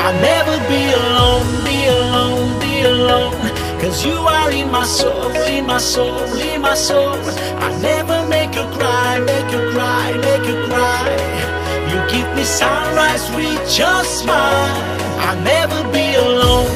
I'll never be alone, be alone, be alone. Cause you are in my soul, in my soul, in my soul. I'll never make you cry, make you cry, make you cry. You give me sunrise with your smile. I'll never be alone.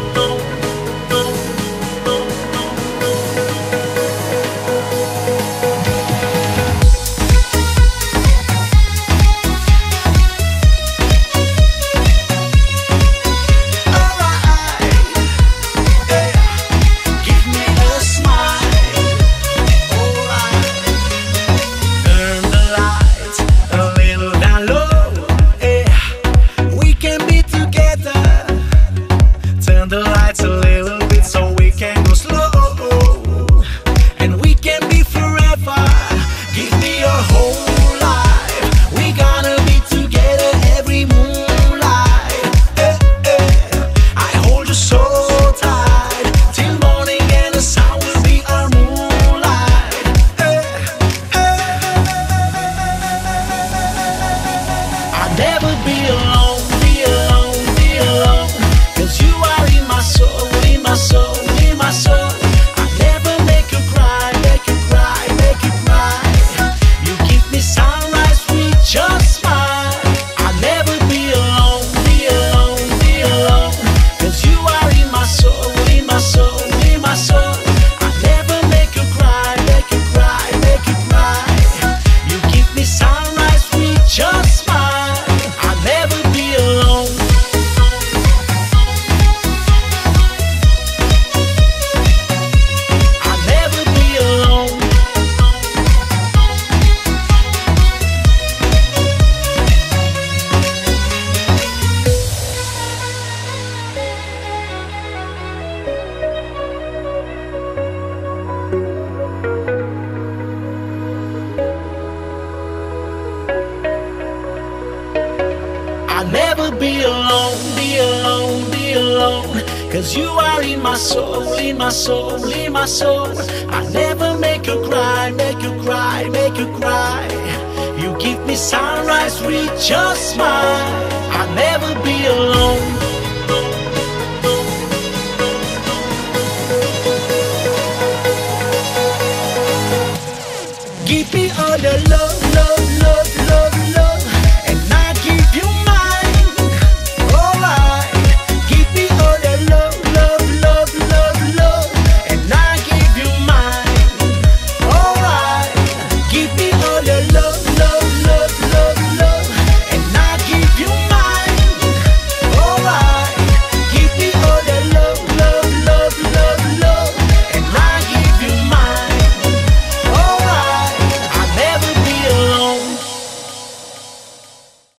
I'll never be alone, be alone, be alone. Cause you are in my soul, in my soul, in my soul. I'll never make you cry, make you cry, make you cry. You give me sunrise with your smile. I'll never be